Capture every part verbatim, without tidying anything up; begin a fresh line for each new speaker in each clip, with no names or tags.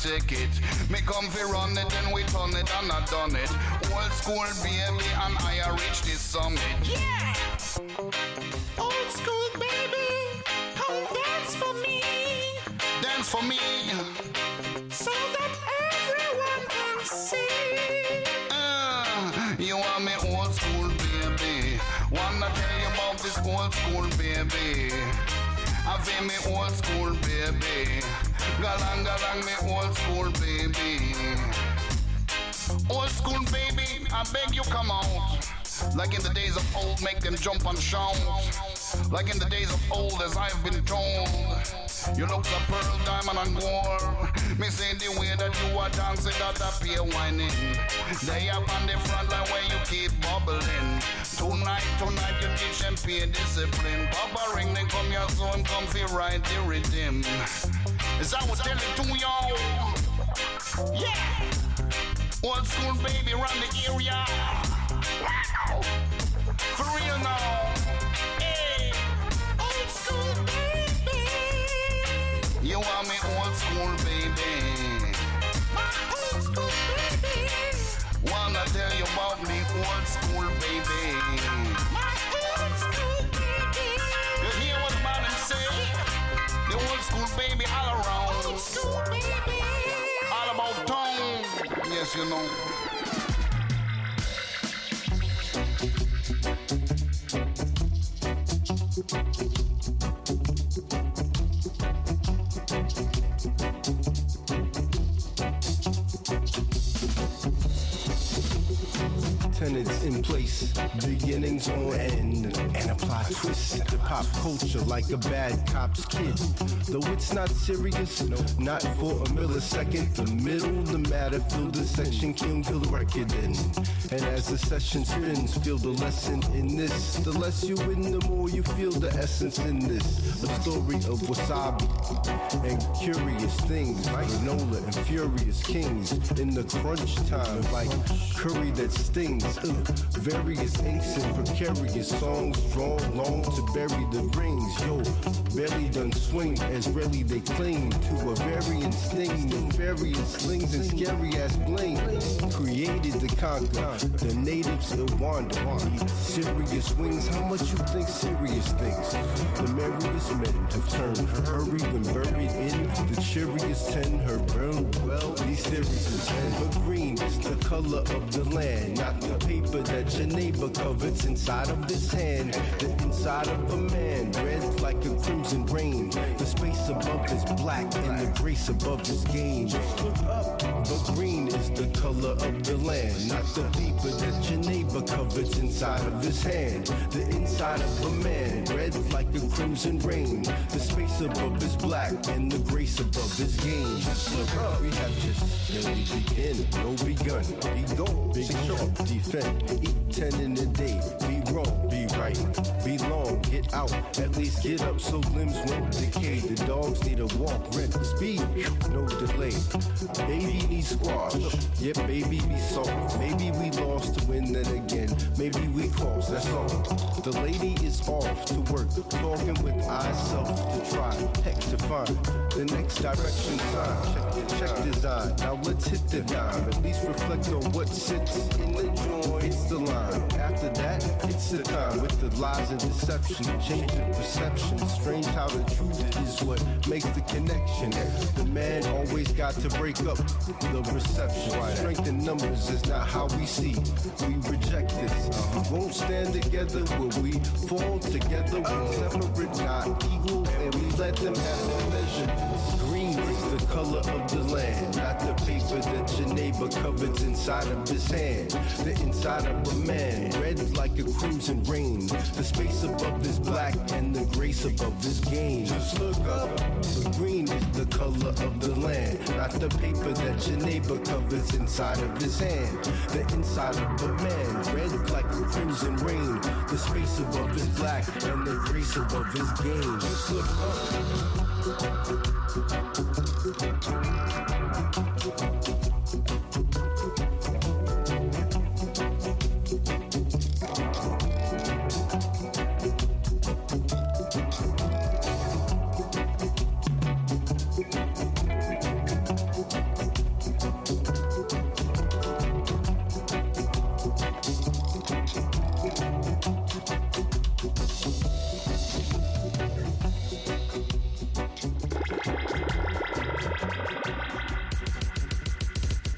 take it. Me come fi run it, then we turn it and I done it. Old school baby and I reach this summit.
Yeah! Old school baby, come dance for me.
Dance for me.
So that everyone can see.
Uh, you are me old school baby. Wanna tell you about this old school baby. I feel me old school baby. Galang galang me old school baby. Old school baby, I beg you come out. Like in the days of old, make them jump and shout. Like in the days of old, as I've been told. You look so pearl, diamond and gold. Me say the way that you are dancing, that appear whining. They up on the front line where you keep bubbling. Tonight, tonight you teach them pay discipline. Papa ring, then come here so I'm comfy right the rhythm. As I was telling to y'all. Yeah! Old school baby run the area. Wow! For real now. Hey!
Old school baby.
You are me old school baby.
My old school baby.
Wanna tell you about me old school baby.
My old school baby.
You hear what the man say? The old school baby all around.
Old school baby.
All about town. Yes, you know.
Tenants in place, beginnings on end, and apply twists to pop culture like a bad cop's kid. Though it's not serious, not for a millisecond. The middle, the matter, fill the section, kill, kill the record in. And as the session spins, feel the lesson in this. The less you win, the more you feel the essence in this. A story of wasabi and curious things, granola and furious kings in the crunch time, like curry that stings. Uh, various inks and precarious songs drawn long to bury the rings. Yo, barely done swing as really they cling to a variant sting. Nefarious slings and scary ass bling created to conquer the natives of wander. Serious wings, how much you think serious things? The merriest men have turned hurry when buried in the cheeriest ten. Her burn well, these theories is ten. But green is the color of the land, not the paper that your neighbor covets inside of his hand. The inside of a man, red like a crimson rain. The space above is black and the grace above is game. Just look up, but green is the color of the land, not the paper that your neighbor covets inside of his hand. The inside of a man, red like a crimson rain. The space above is black and the grace above is game. Just look up, we have just barely begin, no begun, be gone, big sharp, defend, eat ten in a day, be wrong, be right, be long, get out, at least get up so limbs won't decay. The dogs need a walk, rent, speed, no delay. Baby needs squash, yeah, baby be soft. Maybe we lost to win, then again, maybe we crossed, that's all. The lady is off to work, talking with eyes self to try, heck to find the next direction sign. Check, check design, now let's hit the dime, at least reflect on what sits in the joint. It's the line, after that, it's the time with the lies and deception, change of perception. Strange how the truth is what makes the connection. The man always got to break up the reception. Strength in numbers is not how we see. We reject this. We won't stand together when we fall together. We separate, not equal, and we let them have their measure. Green is the color of the land, not the paper that your neighbor covets inside of his hand. The inside of a man, red like a crimson rain. The space above is black and the grace above is game. Just look up, the green is the color of the land, not the paper that your neighbor covers inside of his hand. The inside of a man, red like a crimson rain. The space above is black and the grace above is game. Just look up.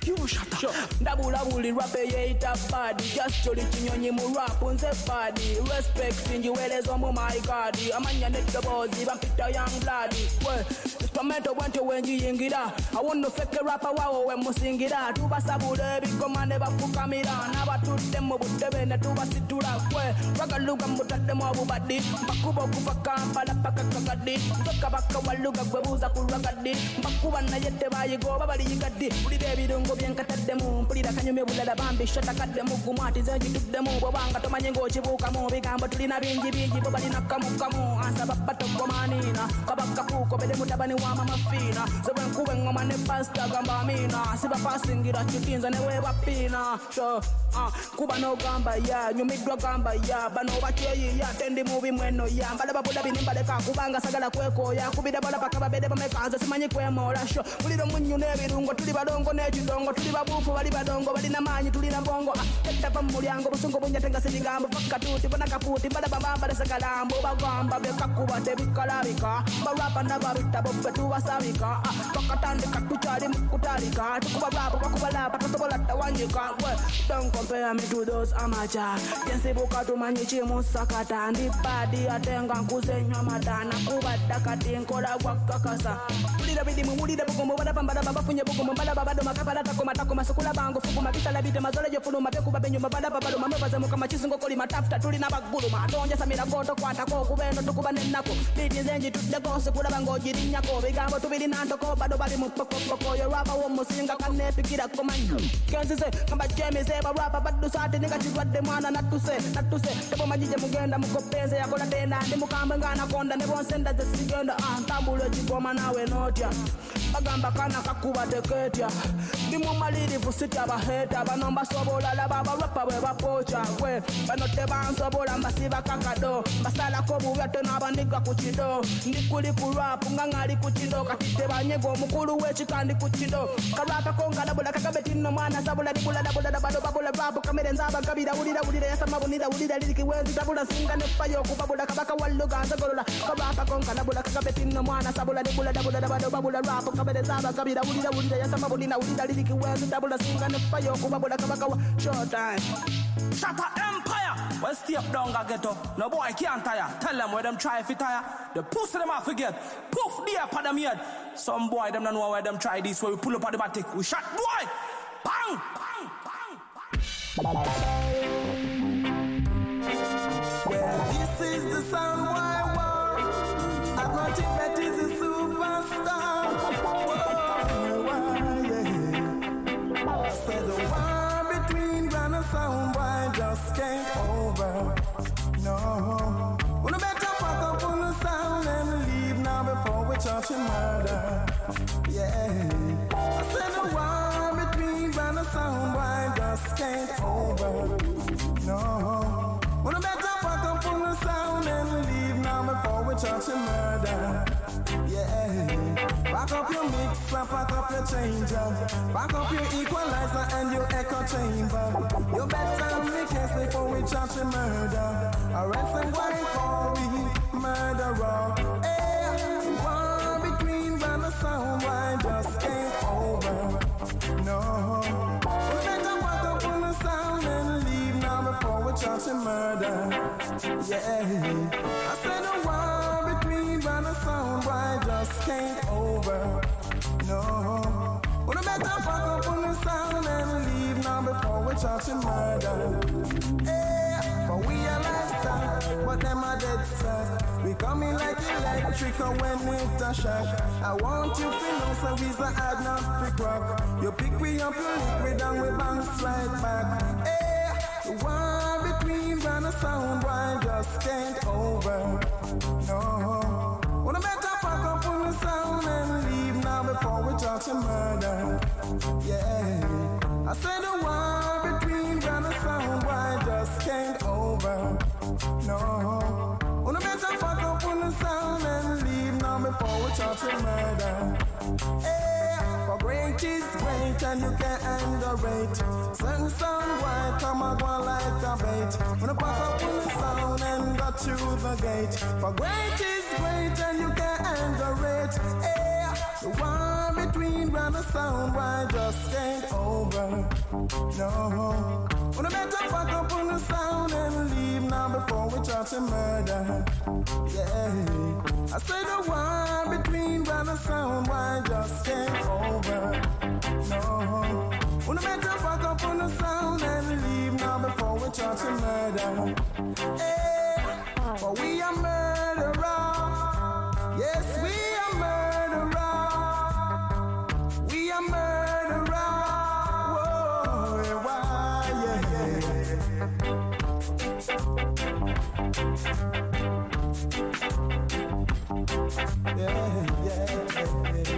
You shut up. Sure. Dabula buli rape ye ita body. Just choli chinyonyi mu rap unse body. Respect sinjiwelezo mu my god. Amanya nigga bozi vampita young bloody. Well, instrumento wente wenji yingira. I want to fake a rapper wow when musingira. Tuba sabule bikomane bafukamira. Naba tutemo butebene tuba situra. Well, ragaluga mutatemo abubadi. Bakuba kubaka pala paka kakadi. Zoka baka waluga gwebuza kuragadi. Bakuba na yete bayi go babali yigadi. Uli debi dungo bienka tademu. Pulida kanyume bulada bambi shata kademu. Kumati zenji tudemu. Bobanga tomanyengo chibuka mu. Bigambo tulina binji binji. Bobali nakamu kamu. Asa babato komanina. Kabaka kuko bede mutabani wa mama fina. Zeben kuwe ngoma ne pasta gamba mina. Siba pasingira chitinza ne weba pina. So, ah, kuba no gamba ya. Nyumidwa gamba ya. Bano bacheyi ya. Tendi movie mweno ya. Mbale babuda binimba deka. Kubanga sagala kweko ya. Kubida bala pakaba bede pamekaza. Simanyi kwe mola show. Ulido munyu ne birungo. Tuli badongo ne chidongo. Tuli babufu bali badongo. Bali na manyi tuli na bongo. Ah, tekta pa mulyango. Busungo bunya tenga sinigambo. Faka tuti bana kaputi. Bala bamba de sakalambo. Bagamba beka kuba te bikalavika. Barapa na babita bobe tu wasavika. Ah, pakatande katuchali mukutalika. Tukuba rapa wakuba lapa. Totobola tawanyika. Well, don't compare me to those amateur. Jensi buka tu manyichi musakata. Ndi badi atenga kuzenywa madana. Kuba dakati nkola wakakasa. Ulida bidi mumulida bukumu. Bada pambada baba funye bukumu. Bada babado makapala takoma takoma. Sukula bango fukuma. Bisa labite mazole jefulu. Mapeku babenyu mabada babado. Mamebaze mukama chisungo koli matafta. Tuli na bagulu. Matonja samira koto kwata ko. Kubendo tukuba nenako. Lidi zenji tutdeko. Sukula bango jirinyako. Bigambo tubili nantoko. Bado bali mupoko poko. Yo rapa wo musinga kane pikira kumanyo. Kenzi se. Kamba jemi se. Ba rapa badu sati. Nika chizwade mwana natuse. Natuse. Tepo majije mugenda mukopenze. Yakola tena. Ndi mukamba ngana konda. Nebo senda ze sigenda. Ah. Tambulo jigoma nawe notia. Bagamba kana kakuba teketia. Ndimu malidi fusiti abaheta. Banomba sobola la baba rapa we bapocha. We. Banote bansobola mbasiba kakado. Basala kobu wete na bandiga kuchido. Ndikuli kurap. Ngangali kuchido. Katite banyego mukulu wechi kandi kuchido. Karapa konga dabula kakabeti no mana. Sabula dibula dabula dabado babula rapu. Kamere nzaba kabida ulida ulida yasa mabunida ulida liriki wezi dabula singa nefayo kubabula kabaka waluga zagorola. Karapa konga dabula kakabeti no mana. Sabula dibula dabula dabado babula rapu. Kamere nzaba kabida ulida ulida yasa mabunida ulida liriki wezi dabula singa nefayo kubabula kabaka wa showtime.
Shatter Empire. Well, stay up down, go get up. No boy can't tire. Tell them where them try if it tire. The pussy them off again. Poof, there, pa them head. Some boy them don't know where them try this. Where we pull up at the batik. We shot boy. Bang, bang, bang, bang.
Well, this is the sound why war. I'm not think that is a superstar. Whoa, whoa, yeah. Say the war between Ghana and sound why just can't over. No. Wanna better fuck up on the sound and leave now before we charge you murder. Yeah. I said the war between Ghana and sound why just can't over. No. Wanna better fuck up on the sound and leave now before we charge you murder. Yeah. Back up your mixer, back up your changer. Back up your equalizer and your echo chamber. You better make case before we charge you murder. Arrest and why call we murderer. Hey, war between Ghana and sound why just came over. No. We better back up on the sound and leave now before we charge you murder. Yeah. I said the war between Ghana and sound why just can't over. No. We better back up on the sound and leave now before we charge you murder. Hey, for we are lifestyle, but them are dead set. We coming like electric when it a shock. I want you to know so visa had not pick rock. You pick me up your liquid and we bounce right back. Hey, the war between Ghana and sound why just can't over. No. Wanna better fuck up on the sound and leave now before we charge you murder. Yeah. I said the war between Ghana and sound why just can't over. No. Wanna better fuck up on the sound and leave now before we charge you murder. Hey, for great is great and you can't underrate. Certain sound why come and go like a bait. Wanna fuck up on the sound and got through the gate. For great is great and you can't underrate. Hey, the one war between brand and sound, why just ain't over? No. When I better fuck up on the sound and leave now before we try to murder. Yeah. I say the war between brand and sound, why just ain't over? No. When I better fuck up on the sound and leave now before we try to murder. Hey, for we are murderers. Yes, we are murderers. We are murderers. Whoa, why, yeah. Yeah, yeah.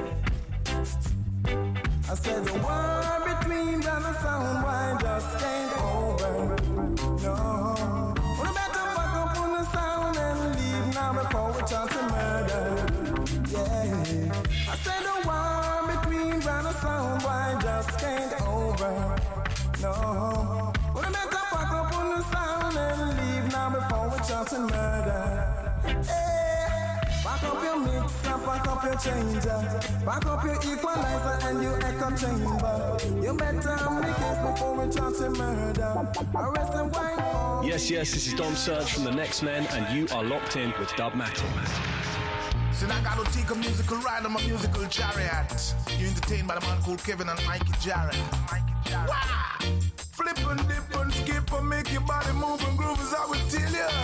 I said the war between them and sound, why just ain't over? No. We better fuck up on the sound and leave now before we try to murder. Yeah. I said the war between them and sound, why just ain't over? No. We better fuck up on the sound and leave now before we try to murder. Hey, back up your mixer, back up your changer, back up your equalizer and your echo chamber. You better make it before we try to murder. Arrest and white.
Yes, yes, this is Dom Search from The Next Men, and you are locked in with Dubmatic.
So now I gotta take a musical ride on my musical chariot. You're entertained by the man called Kevin and Mikey Jarrett. Mikey Jarrett. Wow! Flip and dip and skip and make your body move and groove as I would tell ya.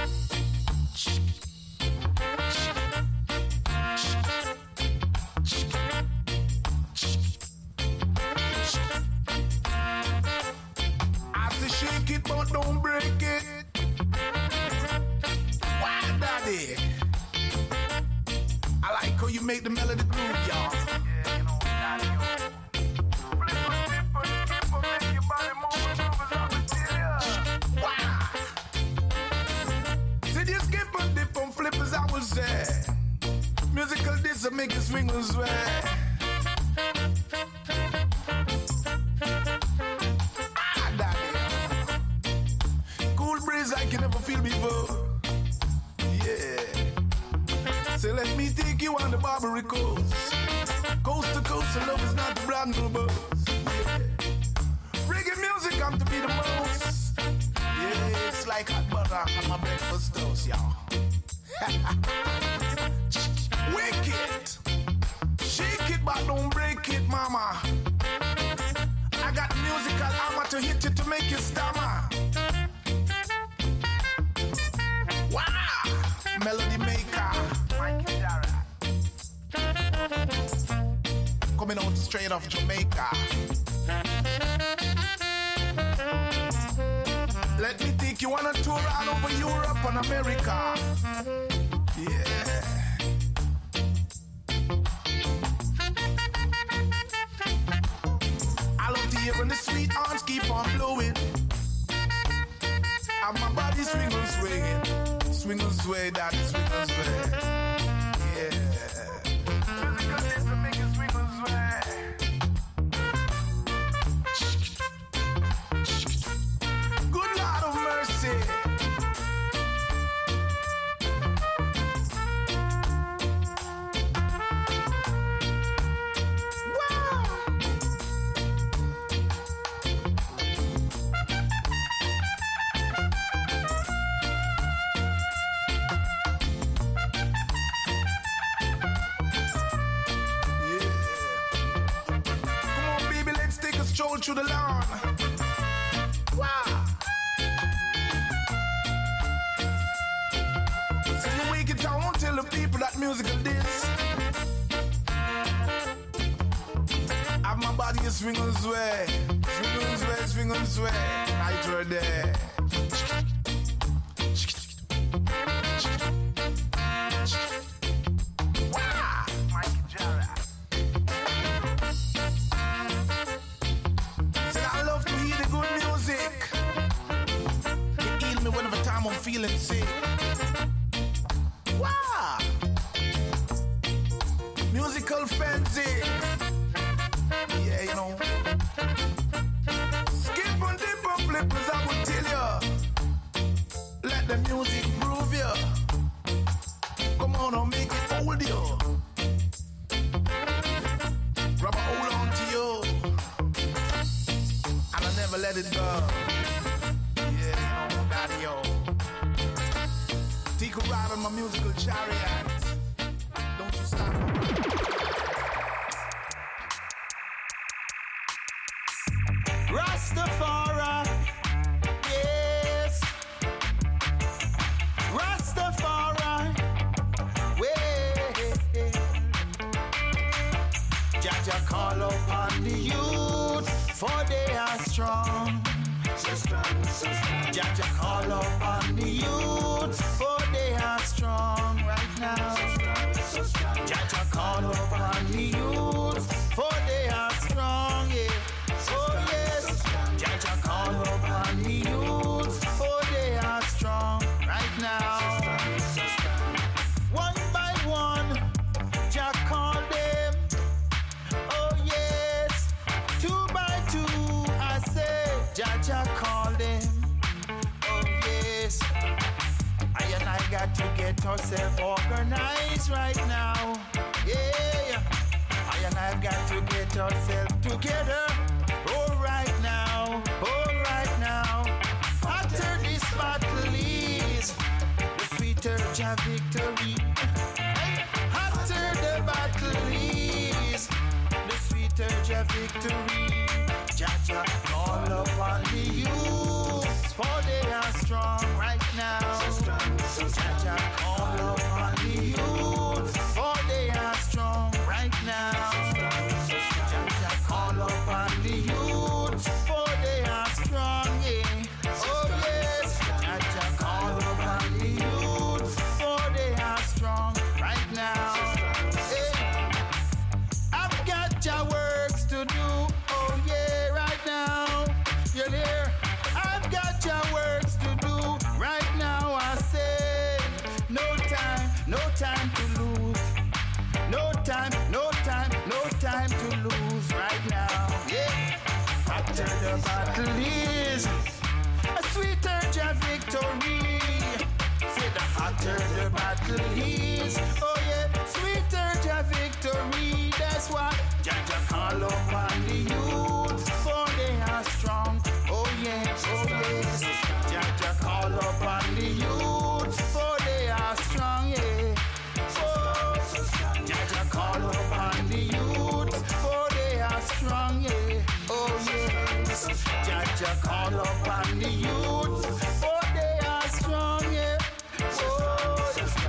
I say shake it but don't break it. Why, daddy? I like how you make the melody groove, y'all. Yeah, you know, daddy, yo. Flip and dip and skip and make your body move and groove as I would tell ya. Wow! Said you skip and dip and flip as I would say. Musical this will make you swing and sway. Ah, daddy. Cool breeze like you never feel before. Yeah. So let me take you on the Barbary coast. Coast to coast, and love is not the brand new boss. Yeah. Reggae music come to be the most. Yeah, it's like hot butter on my breakfast toast, y'all. Wicked. Shake it, but don't break it, mama. I got musical hammer to hit you to make you stammer. Wow! Melody maker. Mikey Jarrett. Coming out straight off Jamaica. Let me take you on a tour all over Europe and America. Yeah. I love to hear when the sweet horns keep on blowing. And my body swing and swing. Swing and sway, daddy, swing and sway. Yeah. Musical this will make you swing and sway. Good Lord of mercy. Through the lawn. Wow. So you wake it down, tell the people that musical this. Have my body a swing and sway. Swing and sway, swing and sway. Night or day. Wow. Mikey Jarrett. Whenever time I'm feeling sick. Wow! Musical fancy. Yeah, you know. Skip and dip and flip as I would tell ya. Let the music groove ya. Come on and make it hold you. let it go. Yeah, you know, daddy, yo. Take a ride on my musical chariot. Don't you stop.
Rastafari, yes. Rastafari, way. Jaja call upon the youth, for they are strong. So strong, so strong. Jaja call upon the youth, for they are strong right now. So strong, so strong. Jaja call upon the youth, for they are strong, yeah. Oh yes, Jaja call upon the youth, for they are strong right now. One by one, Jah call them. Oh yes, two by two, I say, Jaja call them. Oh yes, I and I got to get ourselves organized right now. Yeah, I and I got to get ourselves together. Oh right now, oh right now. After this battle is the sweeter Jah victory. After the battle is the sweeter Jah victory. Jaja call upon the youth, for they are strong right now. Jaja call upon the youth, for they are strong right now. Jaja call upon the youth, for they are strong, yeah. Oh yes, Jaja call upon the youth, for they are strong right now. Hey, I've got your works to do, oh yeah, right now. You're there. I've got your works to do right now. I say, no time, no time to lose. No time, no time, no time to lose right now. Yeah. After the battle is a sweeter Jah victory. Say the hotter the battle is, oh yeah, sweeter Jah victory. That's why Jaja call upon the youth, for they are strong. Oh yes, oh yes. Jaja call upon the youth, for they are strong, yeah. Oh, Jaja call upon the youth, for they are strong, yeah. Oh yes, Jaja call upon the youth, for they are strong, yeah. Oh,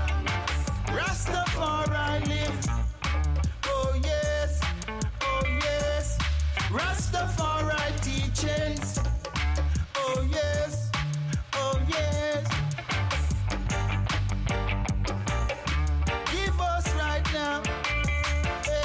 Rastafari live. Oh yes, oh yes. Rastafari teachings. Oh yes, oh yes. Give us right now. Hey.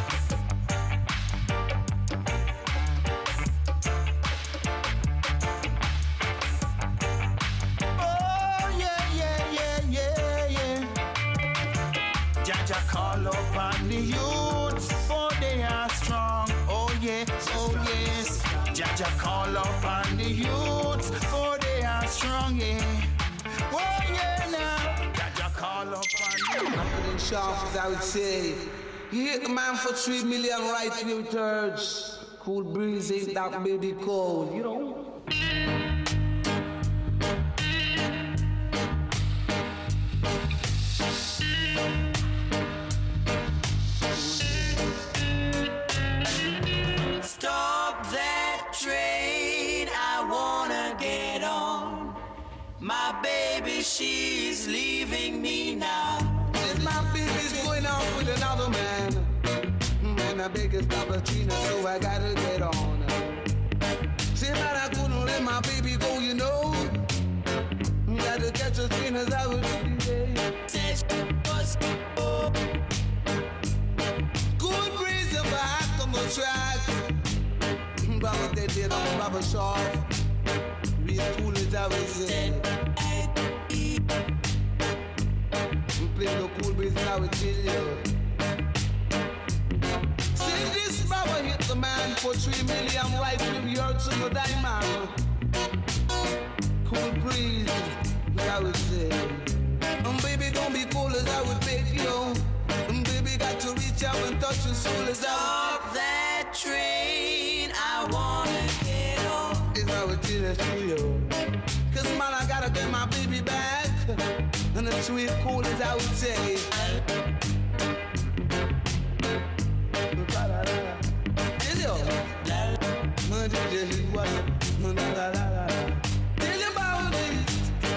Oh yeah, yeah, yeah, yeah, yeah. Jaja call upon the youth, for they are strong. Oh yeah, oh yes. Jaja call upon the youth, for they are strong, yeah. Oh yeah now. Jaja call upon you.
After the sharp, as I would say, you hit the man for three million right two thirds. Cool breeze ain't that baby cold, you know.
Stop that train, I wanna get on. My baby, she's leaving me now.
And my baby's going out with another man. And I beg is Babatina, so I gotta get on. Say that I couldn't let my baby go, you know. Gotta catch a train as I would be. Good breeze back on the track. Baba they did on Baba Shaw. Real cool as I was saying. Play the cool breeze and I would chill you. See this Baba hit the man for three million right with the earth to the diamond. Cool breeze, as I would say. Um, baby, don't be cool as I would beg you. Um, baby, got to reach out and touch your soul as I would.
Stop that train, I wanna get on.
Is see that's true, yo. Cause man, I gotta get my baby back. And the sweet cool as I would say. Tell you, man, just what, man, la la la la. Tell you about it.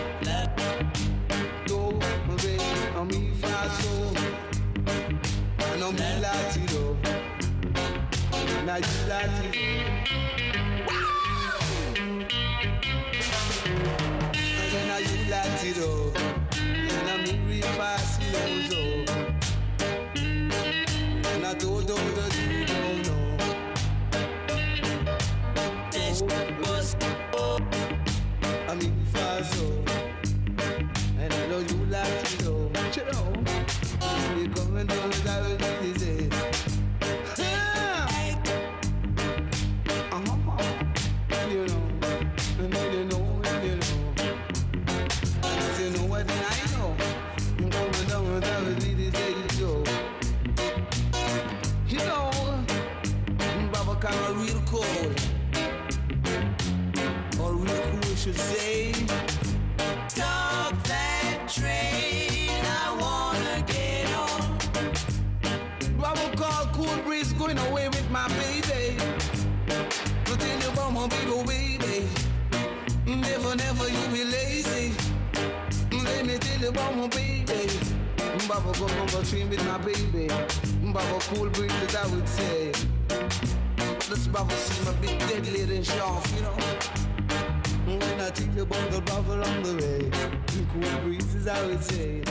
Do, baby, I'm me fast so. And I'm me Latino. And I you Latino. And I you Latino. And I'm me real fast, you know, so. And I don't know that you don't know. I mean, fast so. And I know you like it, oh. Chill out. You coming down with that with me, say. Uh-huh. You know. And you know, and you know. And you know what I know. You coming down with that with me, say, yo. You know, Baba kinda real cold. Or real cool, should say. Talk that train, I wanna get on. Baba call Cool Breeze going away with my baby. But tell you about my baby, baby. Never, never you be lazy. Let me tell you about my baby. Baba go on the train with my baby. Baba Cool Breeze, as I would say. This Baba seem a bit deadly and sharp, you know. When I think about the Baba on the way, Cool Breeze, as I would say.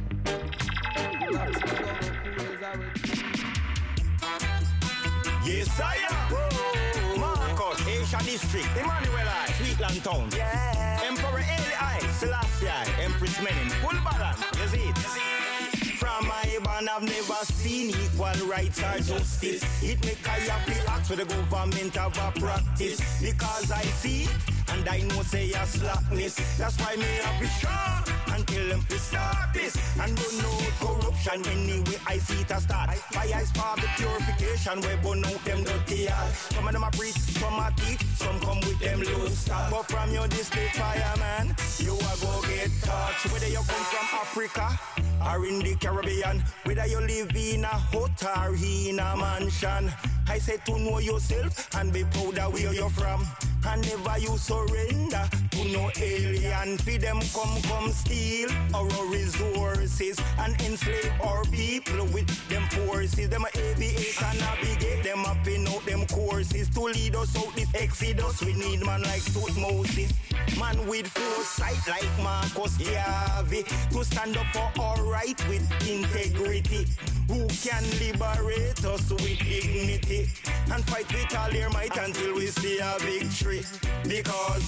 Yes, I am. Marcus, Asia District, Emmanuel I, Sweetland Town. Yeah. Emperor Eli I, Selassie I, Empress Menin, full balance. You see it? From my band, I've never seen equal rights or justice. It make I have to ask for the government of a practice. Because I see it, and I know say a slackness. That's why me have to shout and tell them to start this. And don't know corruption anyway, I see it a start. Fire is for the purification, we burn out them dirty heart. Some of them a preach, some a teach, some come with them loose. But from your display fireman, you a go get touched. Whether you come from Africa or in the Caribbean, whether you live in a hotel or in a mansion, I said to know yourself and be proud of where you're from. And never you surrender to no alien. Feed them come, come steal our resources and enslave our people with them forces. Them aviate and navigate them up in out them courses to lead us out this exodus. We need man like Tutmosis, man with foresight like Marcus Garvey, to stand up for our right with integrity. Who can liberate us with dignity and fight with all their might until we see a victory. Because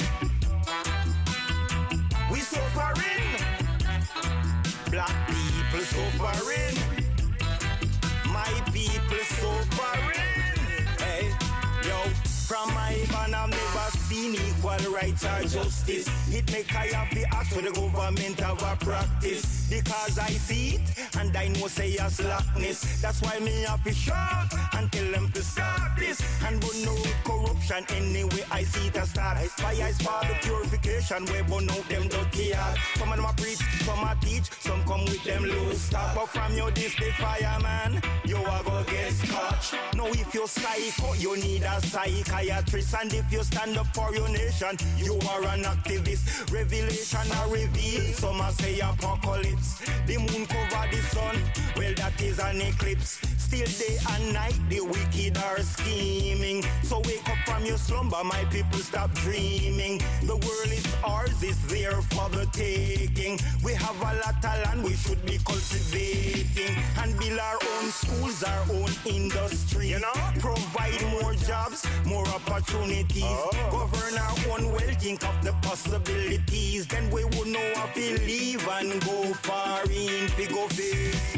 we suffering, black people suffering, my people suffering. Hey, yo, from my band I've never seen equal rights or justice. It make I have to ask for the government of a practice. Because I see it and I know say a slackness. That's why me have to shout and tell them to stop this. And burn no corruption anyway, I see it a start. Fire is for the purification, we burn out them dirty heart. Some of them a preach, some a teach, some come with them loose. Stop up from your display fireman, you are go get scotch. Now if you're psycho, you need a psychiatrist. And if you stand up for your nation, you are an activist. Revelation or reveal, some a say apocalypse. The moon cover the sun, well that is an eclipse. Still day and night, the wicked are scheming. So wake up from your slumber, my people, stop dreaming. The world is ours, it's there for the taking. We have a lot of land we should be cultivating. And build our own schools, our own industry. You know? Provide more jobs, more opportunities. Oh. Govern our own wealth, think of the possibilities. Then we would know how to live and go far in, we go face.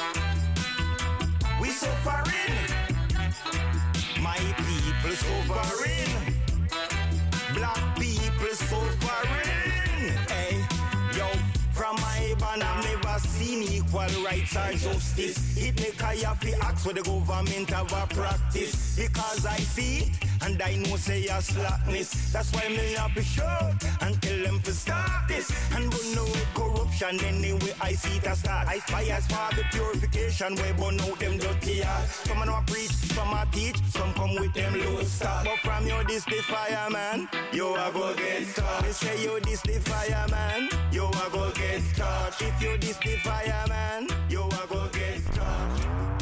We suffering, my people suffering, black people suffering. Hey, yo, from my band I've never seen equal rights or justice. It make I have to ask for the government of a practice. Because I see it and I know say a slackness. That's why me have to show and tell them to stop this. And burn no corruption anyway I see it a start. I spy as far the purification we burn out them dirty heart. Some a preach, some a teach, some come with them low stock. But from you this the fireman, you a go get caught. They say you this the fireman, you a go get caught. If you this the fireman, you a go get caught.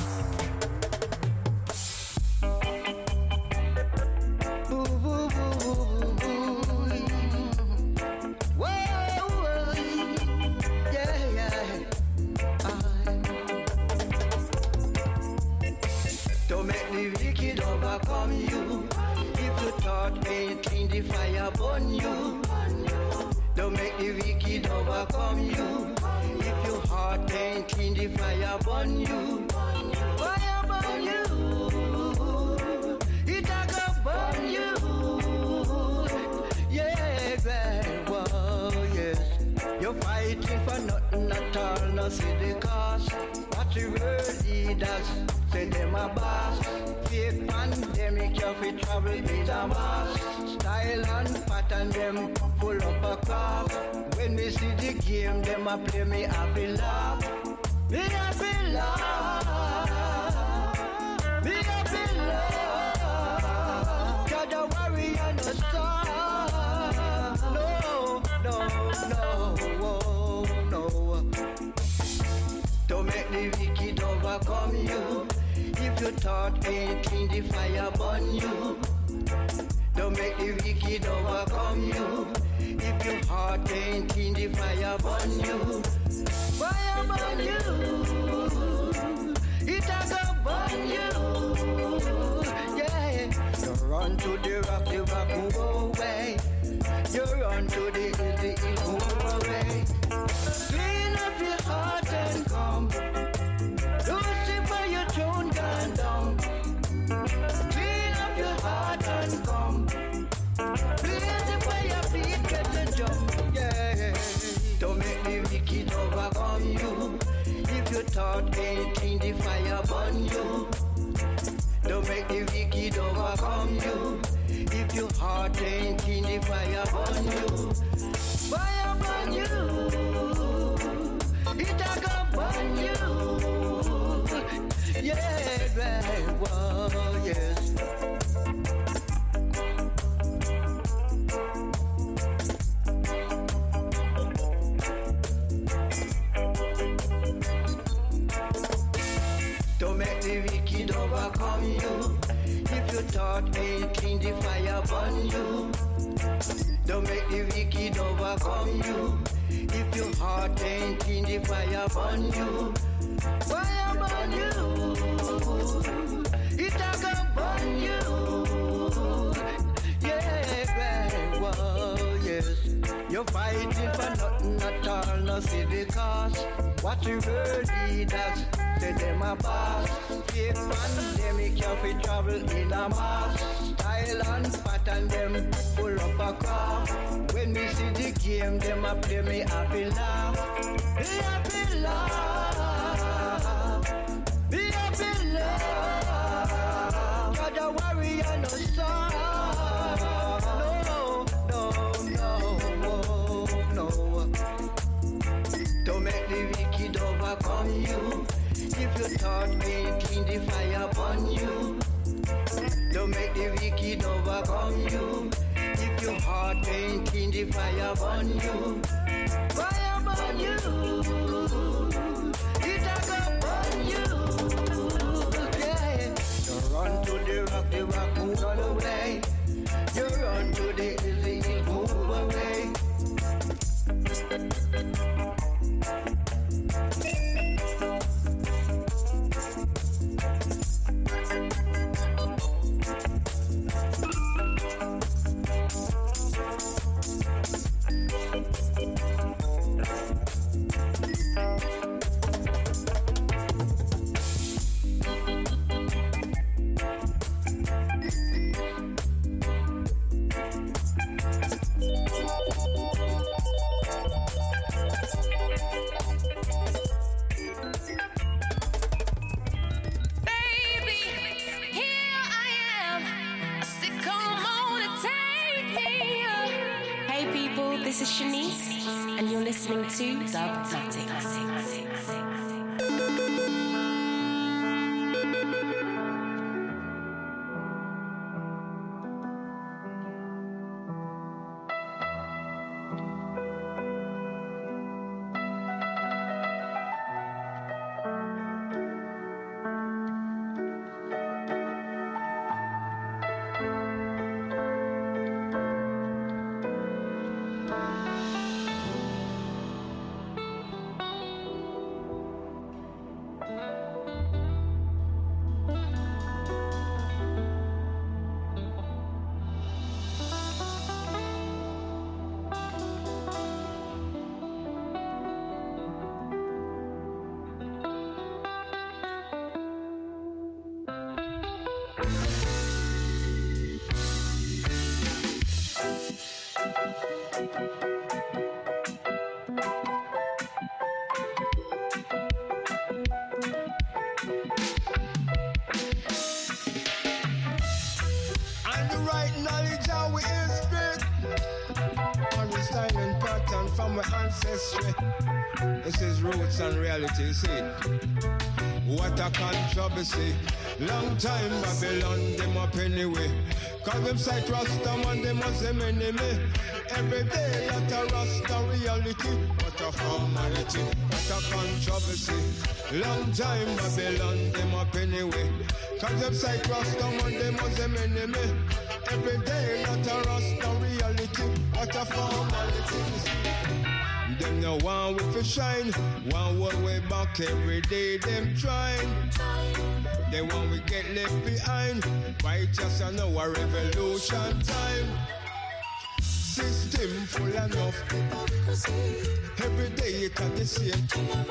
Overcome you. If you thought ain't clean, the fire burn you. Don't make the wicked overcome you. If your heart ain't clean, the fire burn you. Fire burn you. It a go burn you. Yeah, well, yes. You're fighting for nothing at all. No see the cost. What the world leaders say them a boss. Fake pandemic, you fi travel in a mask. Style and pattern, them full up a cough. When we see the game, them a play me happy laugh. Me happy laugh. Me happy laugh. You're the warrior, no star. No, no, no, no. Don't make the wicked overcome you. If you thought ain't clean, the fire burn you. Don't make the wicked overcome you. If your heart ain't clean, the fire burn you. Fire burn you. It a go burn you. Yeah. You run to the rock, the rock move away. You run to the hill, the hill move away. Clean up your heart and come. Lucifer, your throne gone down. Clean up your heart and come. Blaze it where your feet get to jump. Yeah. Don't make the wicked overcome you. If you thought ain't clean, the fire burn you. Don't make the wicked overcome you. If your heart ain't clean, the fire burn you. Fire burn you. It a go burn you. Yeah, right, well, yes. Don't make the wicked overcome you. If you thought ain't clean, the fire burn you. Don't make the wicked overcome you. If your heart ain't clean, the fire burn you. Fire burn you. It a go burn you. Yeah, right, well, yes. You're fighting for nothing at all. No see the cost. What the world leaders say them a boss. Fake pandemic, you fi travel in a mask. Style and pattern, them full up a crowd. When we see the game, them a play me happy laugh. Me happy laugh. Me happy laugh. You're the warrior, no star. No, no, no, no. Don't make the wicked overcome you. If you thought ain't clean, the fire burn you. Don't make the wicked overcome you. If your heart ain't clean, the fire burn you. Fire burn you. It a go burn you. Yeah. You run to the rock, the rock move all away. You run to the hill, the hill move away.
This is Shanice, and you're listening to Dubnatics.
This is roots and reality, see. What a controversy. Long time Babylon, them up anyway. Cause them sight Rasta man, them as them enemy. Every day that a Rasta reality. What a formality, what a controversy. Long time Babylon, them up anyway. Cause them sight Rasta man, them as them enemy. Every day that a Rasta reality. What a formality. Them no one with a shine, one one way back every day them trying. They want we get left behind, righteous and our revolution time. System full enough, every day it at the same.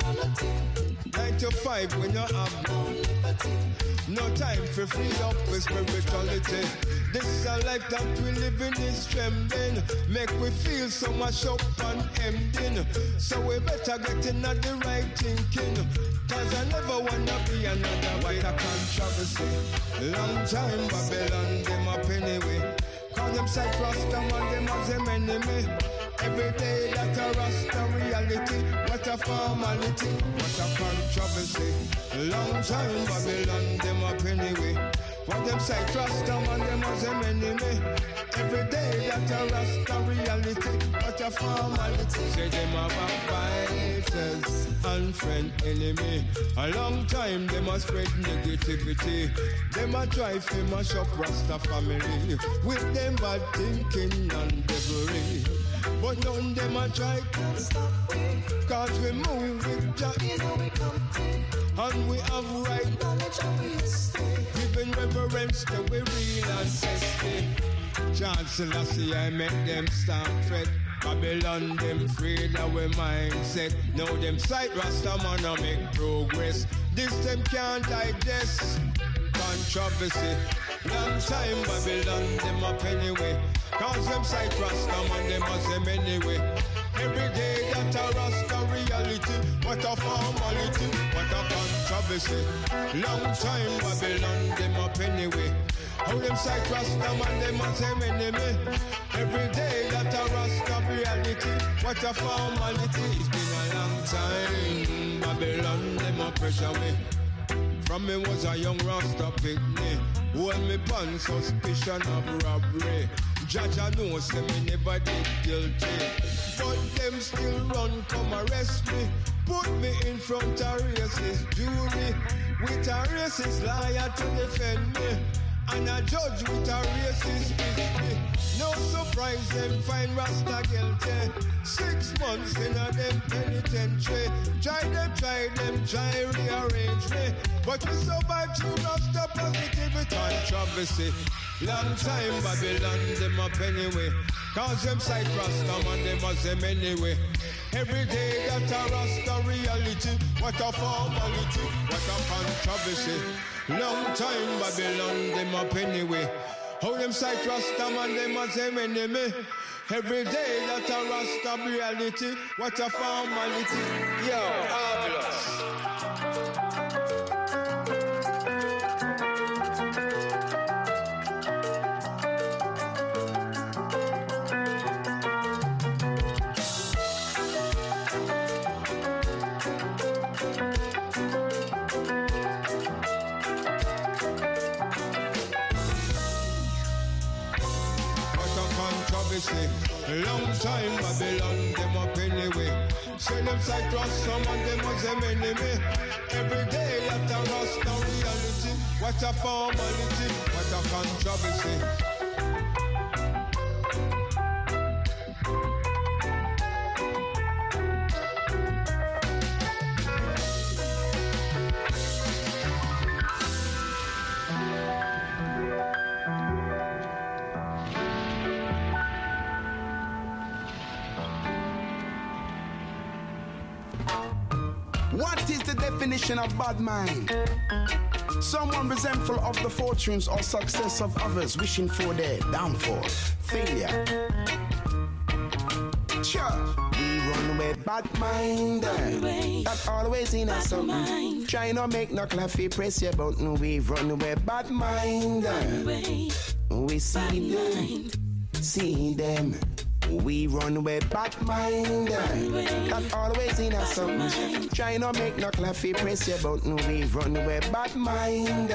Nine to five when you have no liberty, no time for free up with spirituality. This is a life that we live in is trembling, make we feel so much up and ending. So we better get in at the right thinking, cause I never wanna be another white controversy. Long time Babylon, them up anyway. Cause them sight Rasta man, them as them enemy. Every day that a Rasta reality. What a formality, what a controversy. Long time Babylon, them up anyway. For them sight Rasta man, them as them enemy. Every day that a Rasta reality. What a formality. Say them are backbiters, unfriend enemy. A long time them a spread negativity. Them a try to mash up Rasta family with them bad thinking and devilry. But none them a try to stop me, cause we move with Jah, and we have right knowledge of history, giving reverence to we real ancestry. John Selassie, I make them start fret. Babylon, them afraid of we mindset. Now them sight Rasta man a make progress. This them can't digest. Controversy. Long time Babylon, them up anyway. Cause them sight Rasta man, them as them anyway. Every day that a Rasta reality. What a formality, what a controversy. Long time Babylon, them up anyway. How them sight Rasta man, them as them enemy. Every day that a Rasta reality. What a formality. It's been a long time Babylon, them a pressure me. From me was a young Rasta picnic, hold me pon suspicion of robbery. Judge I know say me never did guilty, but them still run come arrest me. Put me in front of racist jury, with a racist liar to defend me, and a judge with a racist history. No surprise them find Rasta guilty. Six months in a them penitentiary. Try them, try them, try rearrange me, but we survive through Rasta positivity. Controversy. Long time Babylon, them up anyway. Cause them sight Rasta man, them as them anyway. Every day that a Rasta reality. What a formality, what a controversy. Long time Babylon, them up anyway. How them sight Rasta man, them as them enemy. Every day that a Rasta reality. What a formality. Yo, marvelous. me say. Long time Babylon, them up anyway. Say them side trust someone, them was them enemy. Every day that a rasta reality. What a formality, what a controversy.
What is the definition of bad mind? Someone resentful of the fortunes or success of others, wishing for their downfall, failure. Sure, we run with bad mind. That always in us something. Try not make no claffy press your button. We run with bad mind. We see them, see them. We run with bad mind. That always in us something. Try not make no claffy press your button. We run with bad mind.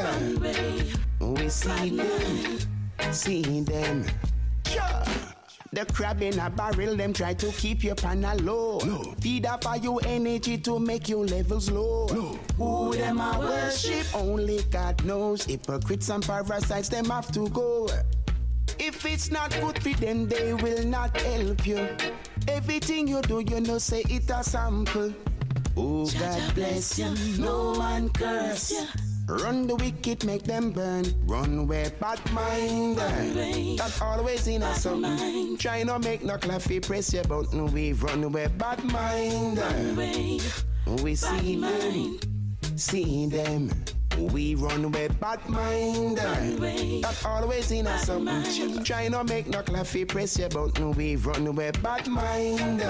We see them, see them. Sure. The crab in a barrel, them try to keep you pan a low. No. Feed up for you energy to make your levels low. No. Who them a worship? Only God knows. Hypocrites and parasites, them have to go. If it's not good for them, they will not help you. Everything you do, you know, say it a sample. Oh, God bless you, no man curse you. Run the wicked, make them burn. Run where bad mind. That always in us something. Try not make no claffy press your button. We run where bad mind. We see them, see them. We run with bad mind. That always in us something. Try not make no claffy press your button. We run with bad mind.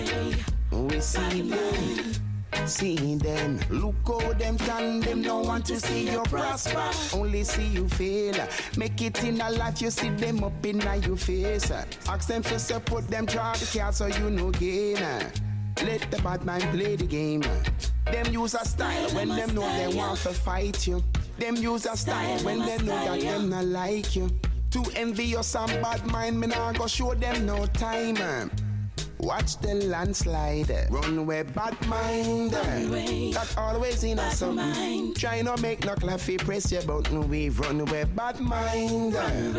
We see them, see them. Look how them turn, them don't want to see you prosper. Only see you fail. Make it in a life, you see them up in your face. Ask them for support, them try the card so you no gain. Let the bad man play the game. Them use a style when them know they want to fight you. Them use a style when they know that them not like you. Too envious and bad mind, me nah go show them no time. Watch the landslide, run with bad mind. That always in us something. Try not make no claffy press your button. We run with bad mind.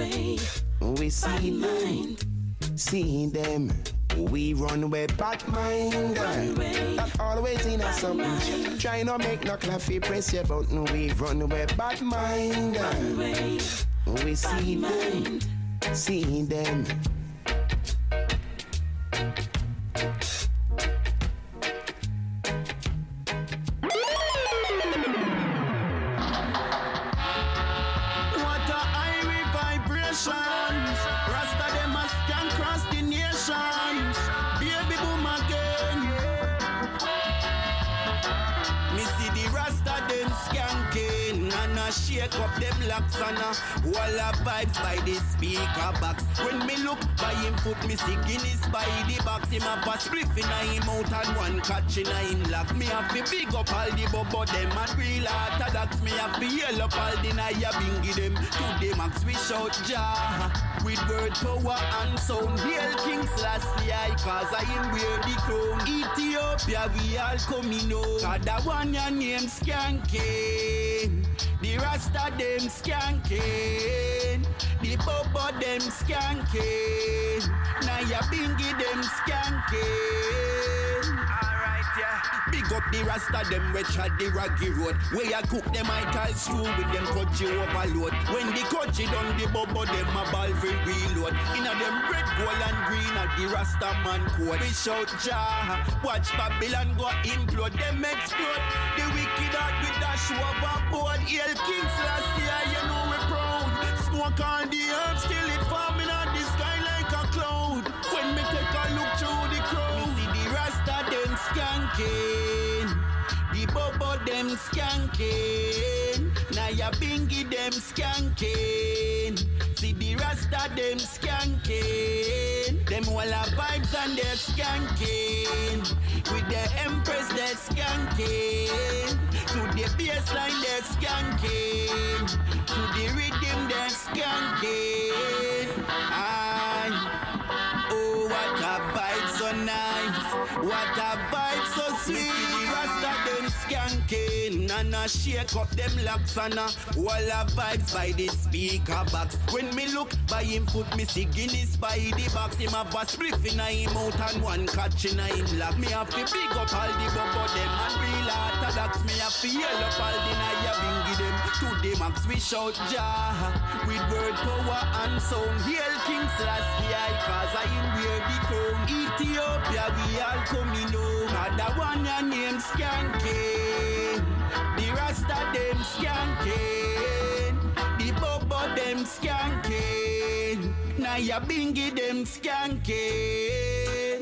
We see them, see them. We run with bad mind. That always in us something. Try not make no claffy press your button. We run with bad mind. We see them, see them.
What a irie vibration. Rasta them must can cross the nation. Baby boom again. Me see the Rasta them skanking and a shake up them locks and a wall of vibes by the speaker box. When me look by him foot, me see Guinness by the box. Him have a spliff in a him out and one catch in a him lock. Me have to big up all the bubble them and real orthodox. Me have to yell up all the naya bingy them. To the max we shout Jah with word power and sound. Hail King Selassie I cause I am wear the crown. Ethiopia we all coming out. Cada one your name skanking. The Rasta them skanking. The Bobo them skanking. Naya bingy them skanking. Alright, yeah. Big up the Rasta them which had the raggy road. Where I cook them I tell screw with them coachy overload. When the coachy done the Bobo them a ball for reload. Inna them red, gold and green at the Rasta man code. We shout Jah. Watch Babylon go implode. Them explode. The wicked heart with dash overboard. Hail King Selassie, you know we proud. Smoke on the earth, still it forming on the sky like a cloud. When me take a look through the crowd, me see the Rasta them skanking. The Bobo them skanking. Naya bingy them skanking. See the Rasta them skanking. Them all have vibes and they're skanking. With the Empress they're skanking. To the bassline they're skanking. To the rhythm they're skanking. Aye.
What a vibe so sweet. The Rasta them skanking and a shake up them locks and a wall of vibes by the speaker box. When me look by him foot, me see Guinness by the box. Him have a spliff in a him out and one catch in a him lock. Me have to big up all the bubble them and real orthodox. Me have to yell up all the naya bingy them. To the max we shout Jah with word power and sound. Hail King Selassie cause I am wear the crown. Ethiopia we all coming home. Other one your name Skanking. The Rasta them skanking. The Bobo them skanking. Naya bingy them skanking.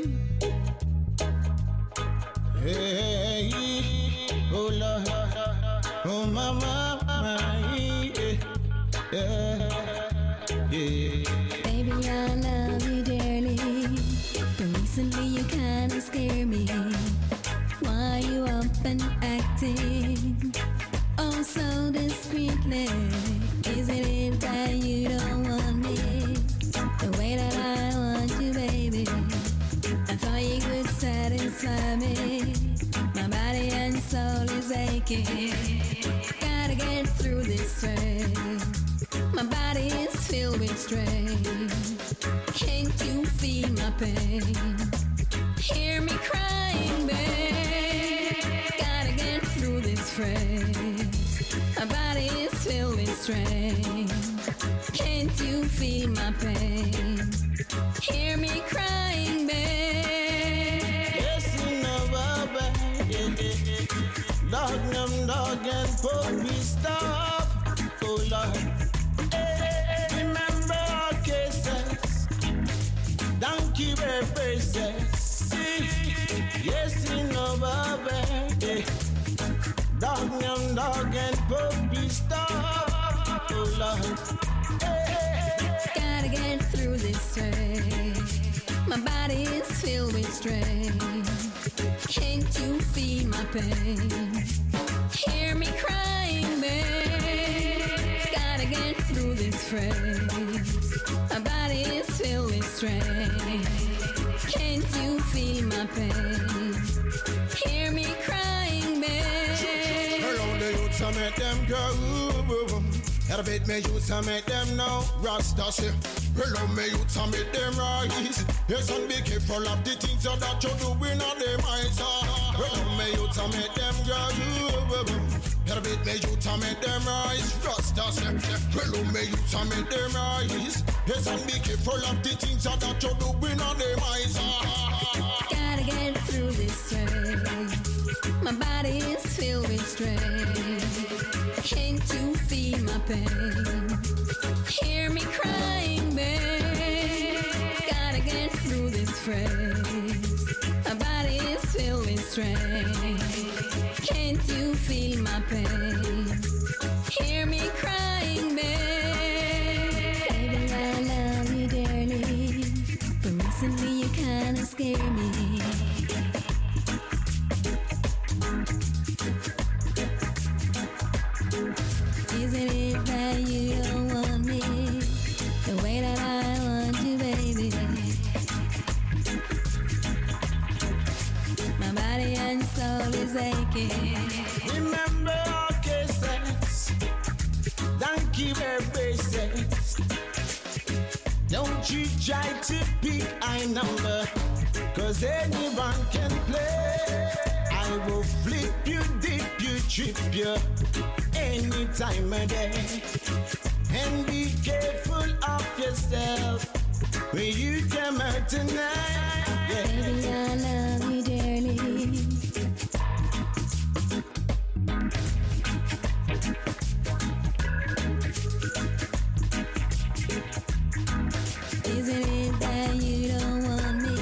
Hey, oh Lord, oh mama, yeah, yeah, yeah.
Baby, I love you dearly, but recently you kinda scare me. Why you up and acting oh so discreetly? Is it it that you don't want me the way that I want you, baby? I thought you could satisfy me. My body and soul is aching. Gotta get through this phase. My body is filled with strain. Can't you feel my pain? Hear me crying, babe. Gotta get through this phase. My body is filled with strain. Can't you feel my pain? Hear me crying, babe.
Yes, you know, Baba. Dog, num, dog, and puppy stuff. Oh, Lord. Hey, remember our cases. Donkey bear faces. See, yes, you know, Baba. Dog, num, dog, and puppy stuff. Oh, Lord.
Gotta get through this phase. My body is filled with strain. Can't you feel my pain? Hear me crying, babe. Gotta get through this phase. My body is filled with strain. Can't you feel my pain? Hear me crying, babe.
Around the youths I make them go. Elevate me youths I make them know. Rasta say. Hello, me youths and make them rise. Yes, and be careful of the things that you do in a them eyes. Hello, me youths and make them grow. Elevate me youths and make them rise. Rasta say, hello, me youths and make them rise. Yes, and be careful of the things that you do in a them eyes.
Gotta get through this phase. My body is filled with strain. Can't you feel my pain? Hear me crying, babe. Gotta get through this phrase. My body is filled with strain. Can't you feel my pain? Hear me crying, babe. Baby, I love you dearly, but recently you kinda scare me. Isn't it that you don't want me the way that I want you, baby? My body and soul is aching.
Remember our cases. Donkey bear faces. Don't you try to pick a number, cause anyone can play. I will flip you, dip you, trip you any time of day. And be careful of yourself when you come out tonight. Yeah.
Baby, I love you dearly. Isn't it that you don't want me?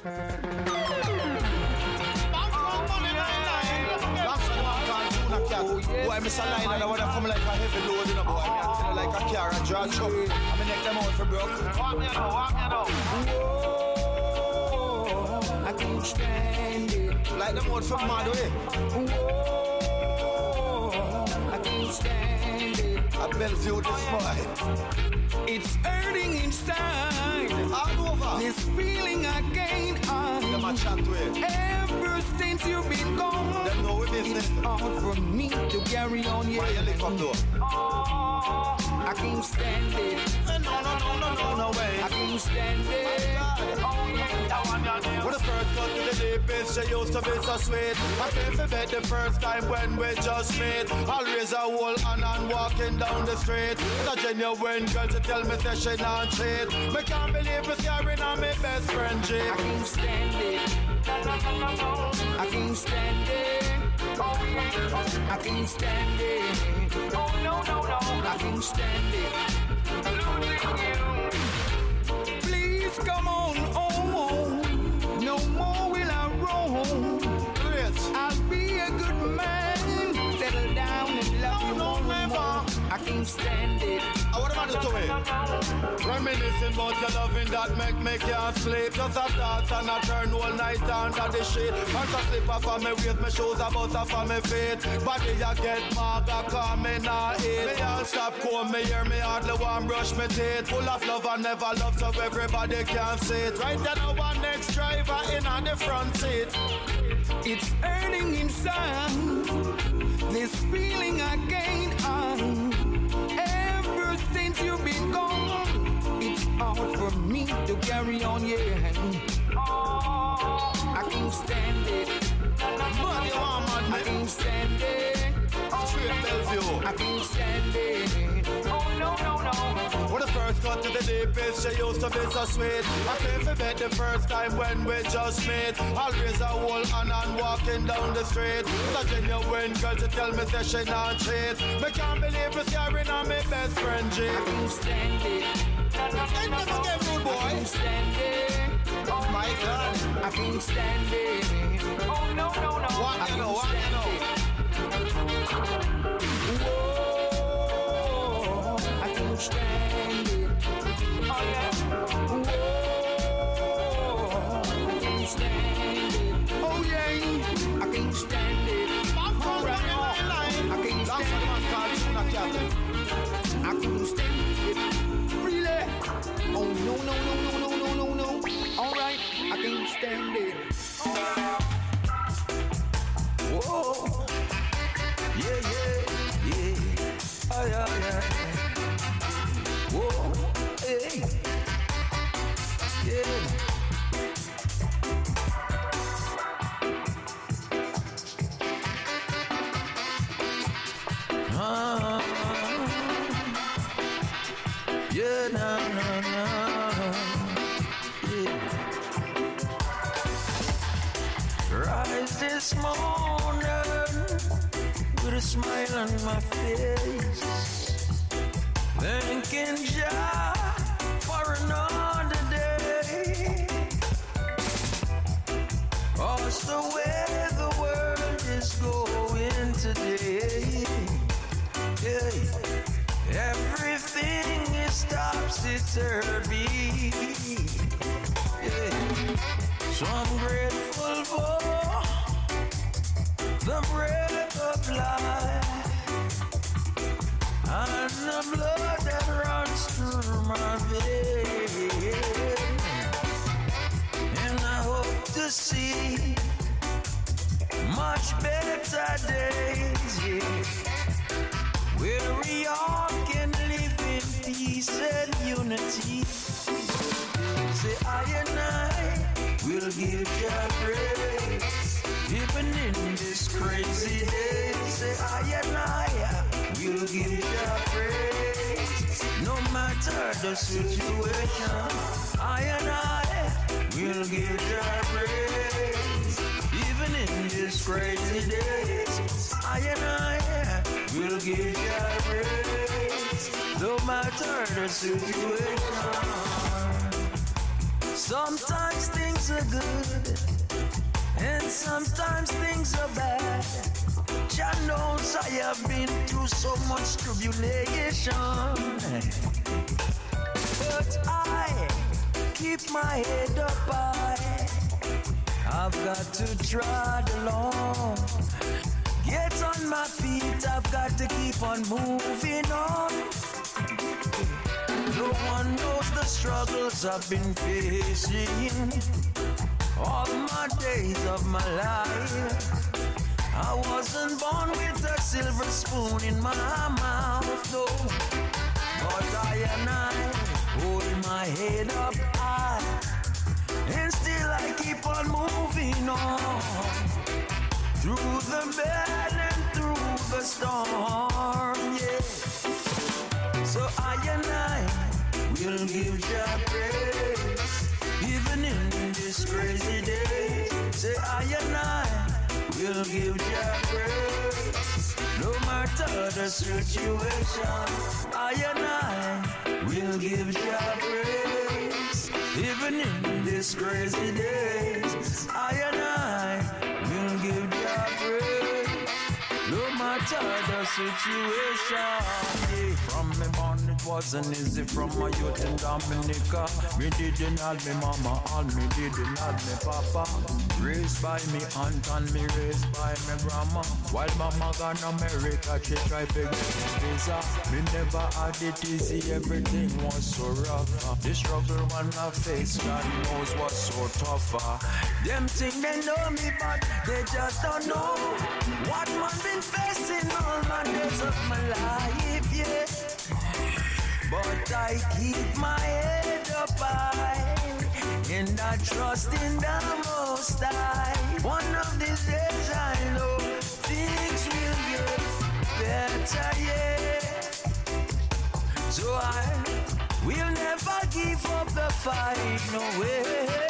Boy, Mister Line, and I wanna come like a heavy load, you know, boy. Me I tell you like a car, a drag truck. I'm gonna neck them out for broke. Walk me now, walk me now. Whoa, I can't stand it. Like them out for mad way. Whoa, I can't stand it. I Bellevue this boy. It's hurting inside. All over. This feeling I gain on. Them a chat way. Ever since you've been gone. Them know we business. It's hard for me to carry on. Yeah. Why you lick up door? Oh, I can't stand it. No, no, no, no, no, no way. I can't stand it. Oh, yeah, that one, that one. When the first cut to the deepest, she used to be so sweet. I can't forget the first time when we just met. Always a whole hand and walking down the street. It's a genuine girl to tell me that she not cheat. Me can't believe it's carrying on my best friend G. I can't stand it. I can't stand it. I can't stand it. Oh no no no. I can't stand it. Please come on home. No more will I roam. I'll be a good man. Settle down and love you more and more. I can't stand it. I what am I doing to it? Reminiscing about your loving that make me can't sleep. Just a thoughts and I turn all night under the sheet. And to slip off of me waist, my shoes about off of me feet. Body I get mark, I call me not eat. Me all stop comb me hear me hardly want brush me teeth. Full of love and never love so everybody can see it. Right then I want next driver in on the front seat. It's hurting inside. This feeling I gain on. Ever since you've been gone, it's hard for me to carry on, yeah. Oh, I can't stand it. But you want man, I can't stand it. Straight Bellevue, I can't stand it. Oh no no no. When the first cut to the deepest, she used to be so sweet. I can't forget the first time when we just met. Always a whole hand and walking down the street. The genuine girl to tell me that she not cheat. Me can't believe it's carrying on my best friend G. I can't stand it. Ain't never get rude, boy. I can't stand it. Oh my God, I can't stand it. Oh no no no. What you know? What you know? Whoa, I can't stand it. Oh yeah. Whoa, I can't stand it. Oh yeah, I can't stand it. All right, I can't stand it. I can't stand it. Really? Oh no no no no no no no no. All right, I can't stand it. Whoa. Yeah, yeah, yeah. Oh, yeah, yeah. Whoa, hey. Yeah. Uh, yeah, no, no, no. Yeah. Rise this morning with a smile on my face, thanking Jah for another day. Cause the way the world is going today, yeah, everything is topsy-turvy. Yeah. So I'm grateful for the breath of life and the blood that runs through my veins. And I hope to see much better days, yeah, where we all can live in peace and unity. Say I and I will give Jah praise, even in this crazy day. Say I and I will give Jah praise, no matter the situation. I and I will give Jah praise, even in this crazy day. I and I will give Jah praise, no matter the situation.
Sometimes things are good, and sometimes things are bad. Jah knows I have been through so much tribulation, but I keep my head up high. I've got to trot along, get on my feet. I've got to keep on moving on. No one knows the struggles I've been facing all my days of my life. I wasn't born with a silver spoon in my mouth, no. But I and I hold my head up high, and still I keep on moving on. Through the bad and through the storm, yeah. So I and I will give Jah praise, even in this crazy day. Say I and I will give Jah praise, no matter the situation. I and I will give Jah praise, even in this crazy days. I and I will give Jah praise, no matter the situation. From me born it wasn't easy, from my youth in Dominica. Me didn't have me mama and me didn't have me papa. Raised by me aunt and me raised by me grandma. While mama gone America, she tried to get me visa. Me never had it easy, everything was so rough. The struggle man I face, God knows what's so tough. Them think they know me, but they just don't know what man been facing all my days of my life, yeah. But I keep my head up high, and I trust in the Most High. One of these days I know things will get better, yeah. So I will never give up the fight, no way.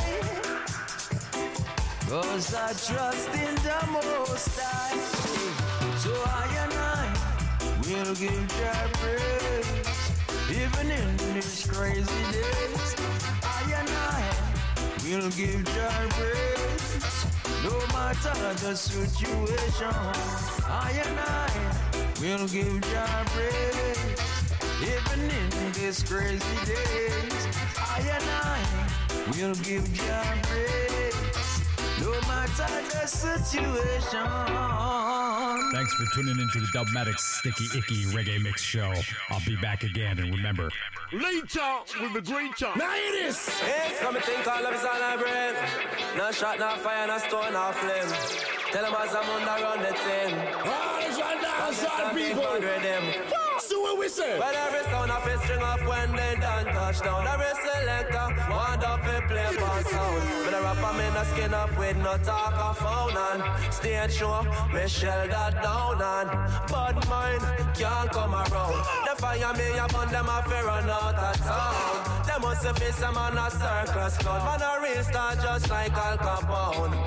Cause I trust in the Most High. So I and I will give Jah praise, even in these crazy days. I and I will give Jah praise, no matter the situation. I and I will give Jah praise, even in these crazy days. I and I will give Jah praise, no matter the situation.
Thanks for tuning into the Dubmatic Sticky Icky Reggae Mix Show. I'll be back again, and remember,
later with the greater.
Now it is. It's coming think all of us on our brain. No shot, no fire, no stone, no flame. Tell them as I'm under run the thing.
Ah, it's right now, outside people. So what we say?
Well, every sound of it string up when they done touchdown. Every selector want up to play for sound. But I rap them in the skin up with no talk of phone and stage show, me shell that down and bad mind can't come around. They fire me up on them a fair run out of town. They must have faced them on a circus cloud. Man a real star just like Al Capone.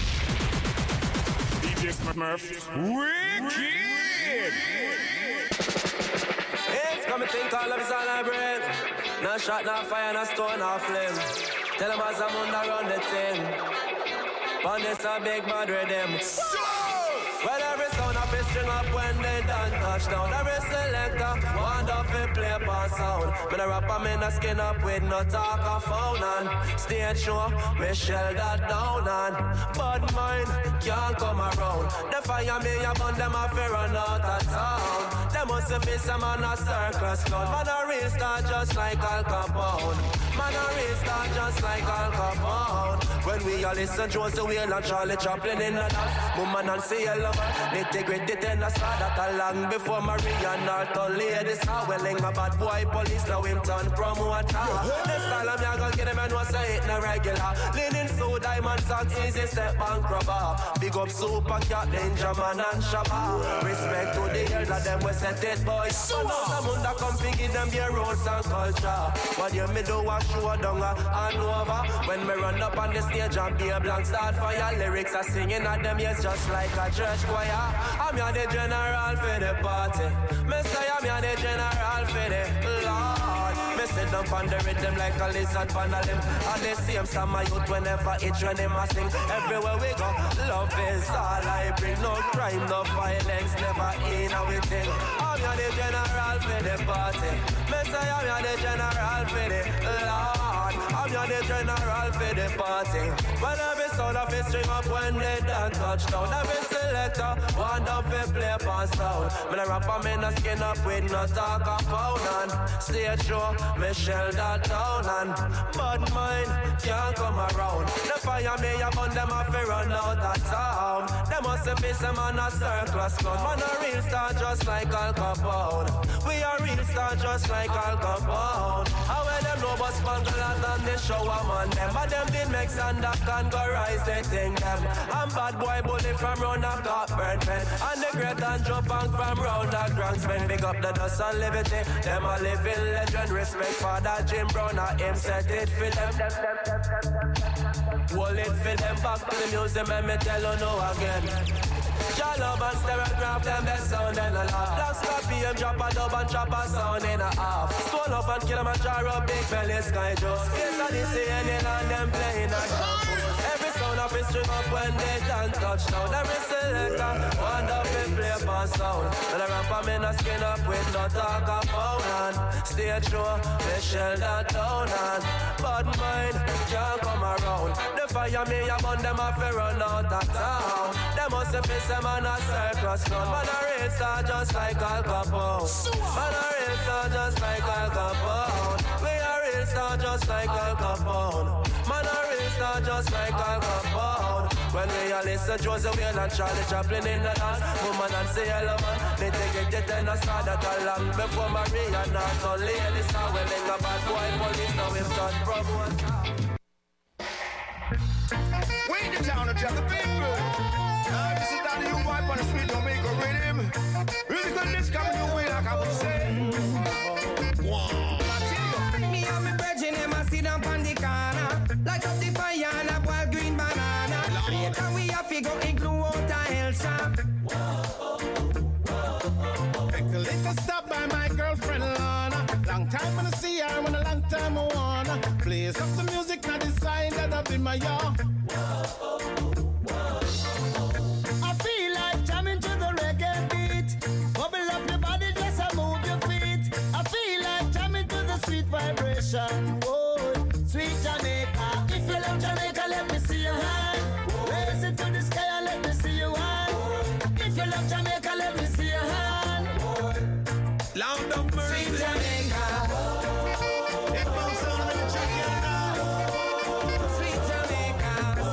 D J Smurf, wicked.
It's coming think all of us on our brain. No shot, no fire, no stone, no flame. Tell them as I'm under run the thing. On this a big bad rhythm. Well, every sound of it string up when they done touchdown. Every selector want up to play for sound. But I rap them in the skin up with no talk of phone and stage show, me shell that down and bad mind can't come around. They fire me up on them a fair run out of town. They must have faced them on a circus cloud. Man a real star just like Al Capone. Man a real star just like Al Capone. When we all listen to the wheel and Charlie Chaplin in the dance. Woman and see a lover, nitty-gritty ten a star that a long before Maria Norton ladies. How welling a bad boy police now him turn promoter. This style of young girl get him and was say it no regular. Linen so diamond socks easy step bank rubber. Big up Super Cat, Danger Man and Shabba. Respect to the elder them we set it boys. So now some under come give them their roots and culture. What you me do a show down and over. When me run up on the stage and be a blank start fire. Lyrics are singing at them yes just like a church choir. I'm your the general for the party. Me say I'm your the general for the Lord. Me sit down on the rhythm like a lizard on a limb. And the same summer youth whenever it's when him a sing. Everywhere we go, love is all I bring. No crime, no violence, never in a we thing. I'm your the general for the party. Me say I'm your the general for the Lord. I'm your the general for the party. When every sound of it string up when they done touchdown. Every selector want up and play pass down. Me the rapper me no skin up with no talk of phone and stay true, me shell that down and bad mind can't come around. The fire me upon them have to run out of town. They must have missed them on a circus gun. Man a real star just like Al Capone. We are real star just like Al Capone. How when them know but spangle than the shower man them. But them did make stand up categorize they think them. I'm bad boy bully from round a top burn pen. And the great and jump bank from round a grand spend. Big up the dust and liberty. Them a living legend. Respect for that Jim Brown and him set it for them. Hold it for them. Back to the music and me tell you no again. Jah love and stereograph them best sound and a laugh. Black Scorpion drop a dub and drop a sound in a half. Stone up and kill 'em and jar up big belly sky just. Yes I did see any land them playing a drum. Every sound of it string up when they done touchdown. Every selector want up and play pass sound. And the rapper me no skin up with no talk of phone and stay true, they shell that down and bad mind can't come around. The fire me upon them have to run out of town. They must have missed them on a circus gun. Man a real star just like Al Capone. Man a real star just like Al Capone. We a real star just like Al Capone. Man a real star just like Al Capone. When we a listen Joseph Wayne and Charlie Chaplin in the dance, woman and say hello man. They take it and a start that a long before Maria not no ladies. Now we make a bad boy police. Now we've done problem.
We in the town of Jack the people. Now this is that new vibe on the street, don't make a rhythm. Really good this coming your way like I was saying. Wow.
Me and me brethren, them a sit down on the corner. Light up the fire and a boiled green banana. Later we have to go igloo out a hell shop.
Make a little stop by my girlfriend Lana. Long time when I see her, when a long time I wanna. Plays up the music, not the sign that up in my yard. I feel like jamming to the reggae beat. Bubble up your body, just a move your feet. I feel like jamming to the sweet vibration. Oh, sweet Jamaica. If you love Jamaica, let me see your hand. Raise it to the sky and let me see your hand. If you love Jamaica, let me see your hand.
Loud of mercy. Sweet Jamaica.
It bounce on the Jamaica.
Sweet Jamaica.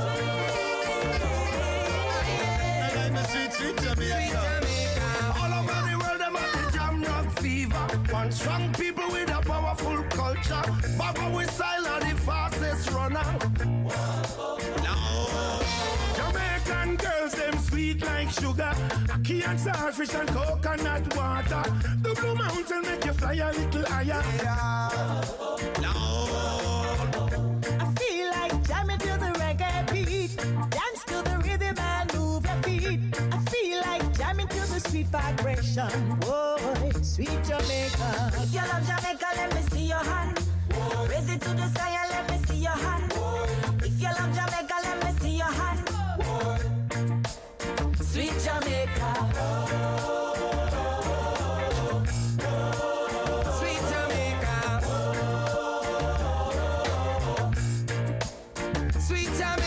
Sweet, sweet Jamaica. All over the world, them have the jam rock fever. One strong people with a powerful culture. Baba with style are the fastest runner. No. Jamaican girls, them sweet like sugar. Ackee and starfish and coconut water. The Blue Mountain make you fly a little higher. No.
I feel like jamming to the reggae beat. Dance to the rhythm and move your feet. I feel like jamming to the sweet vibration. Whoa, sweet Jamaica.
If you love Jamaica, let me see your hand. Raise it to the sky and let me see your hand. If you love Jamaica, let me see your hand. Sweet Jamaica.
Sweet Jamaica. Sweet Jamaica.